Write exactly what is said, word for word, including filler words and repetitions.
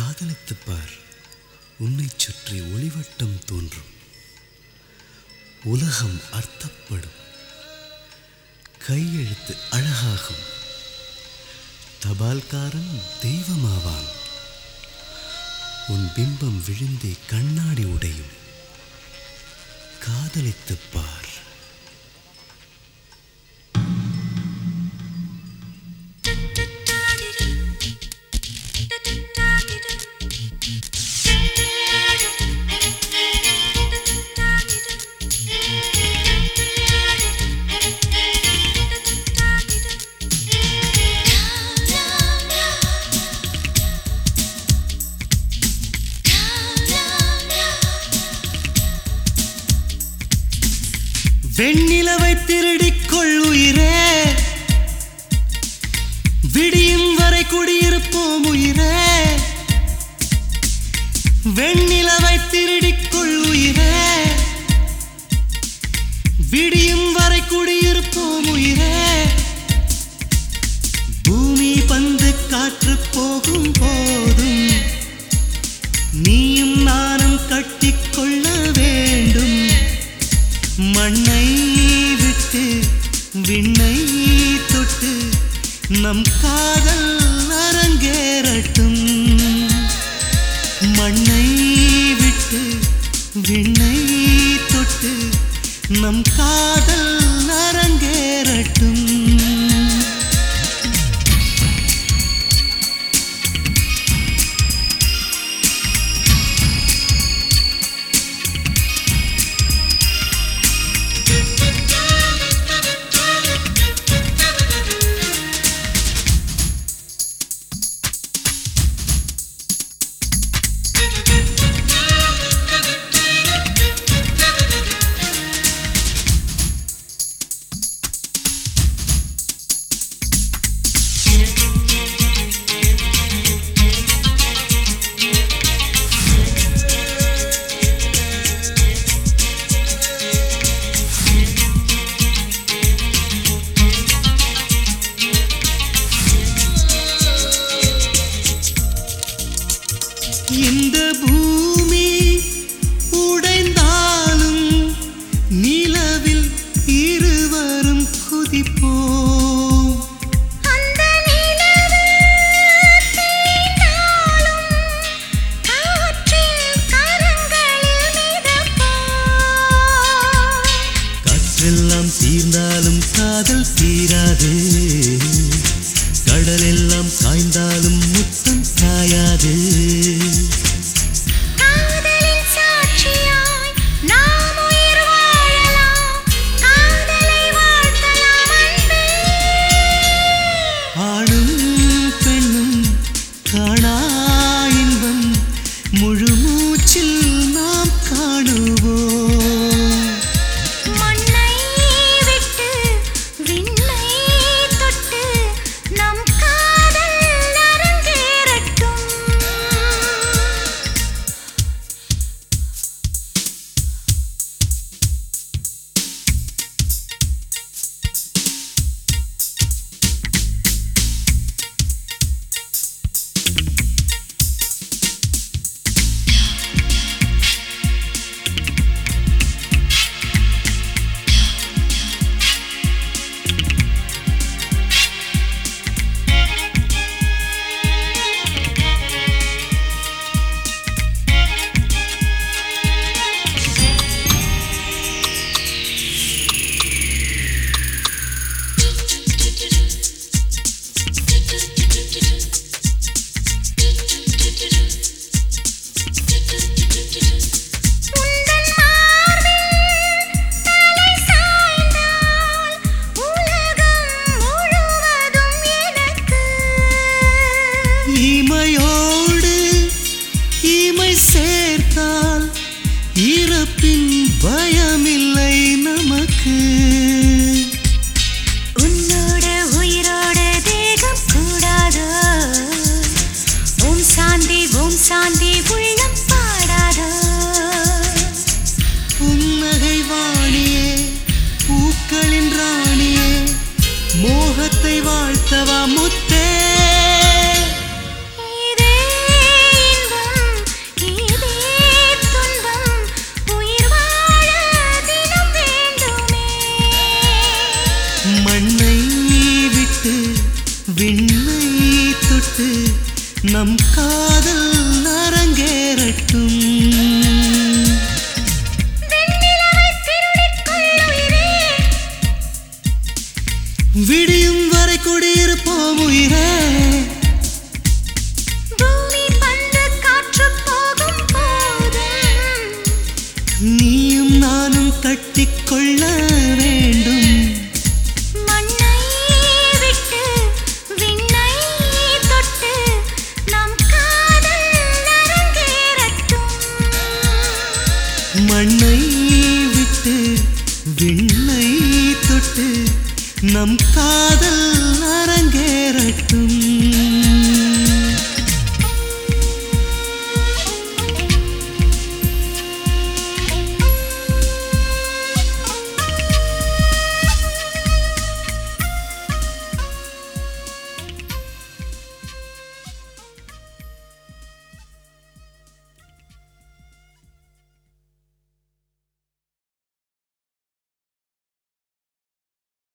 காதலித்துப் பார், உன்னைச் சுற்றி ஒளிவட்டம் தோன்றும், உலகம் அர்த்தப்படும், கையெழுத்து அழகாகும், தபால்காரன் தெய்வமாவான், உன் பிம்பம் விழுந்தே கண்ணாடி உடையும். காதலித்துப் பார். வெண்ணிலவை திருடிக் கொள்ளுயிரே, விடியும் வரை குடியிருப்போம் உயிரே. வெண்ணிலவை திருடிக் கொள்ளுயிரே, விடியும் வரை குடியிருப்போம் உயிரே. பூமி பந்து காற்று போகும் போதும் நீயும் நானும் கட்டிக்கொள்ள வேண்டும். மண்ணை விட்டு விண்ணை தொட்டு நம் காதல் அரங்கேறட்டும். மண்ணை விட்டு விண்ணை தொட்டு நம் காதல் அரங்கேறட்டும். இந்த பூமி உடைந்தாலும் நிலவில் இருவரும் குதிப்போம். அந்த நிலவில் தீண்டாலும் காற்றில் கரங்களில் மிதப்போம். காற்றெல்லாம் தீர்ந்தாலும் காதல் தீராது, கடலெல்லாம் சாய்ந்தாலும் முத்தம் சாயாது. காதலின் சாட்சியாய் நாம் உயிர் வாழலாம், காதலை வாழ்த்தலாம் அன்பே. ஆணும் பெண்ணும் காணா இன்பம் முழு மூச்சில் நாம் காணுவோம். மண்ணை விட்டு விண்ணை தொட்டு நம் காதல் அரங்கேறட்டும். இமையோடு இமை சேர்த்தால் இறப்பின் பயமில்லை நமக்கு. உன்னோட உயிரோட தேகம் கூடாதோ, ஓம் சாந்தி ஓம் சாந்தி உள்ளம் பாடாதோ. புன்னகை வாணியே, பூக்களின் ராணியே, மோகத்தை வாழ்த்தவா முத்தே. இதே கொடுத்து நம் காதல் அரங்கேறட்டும்.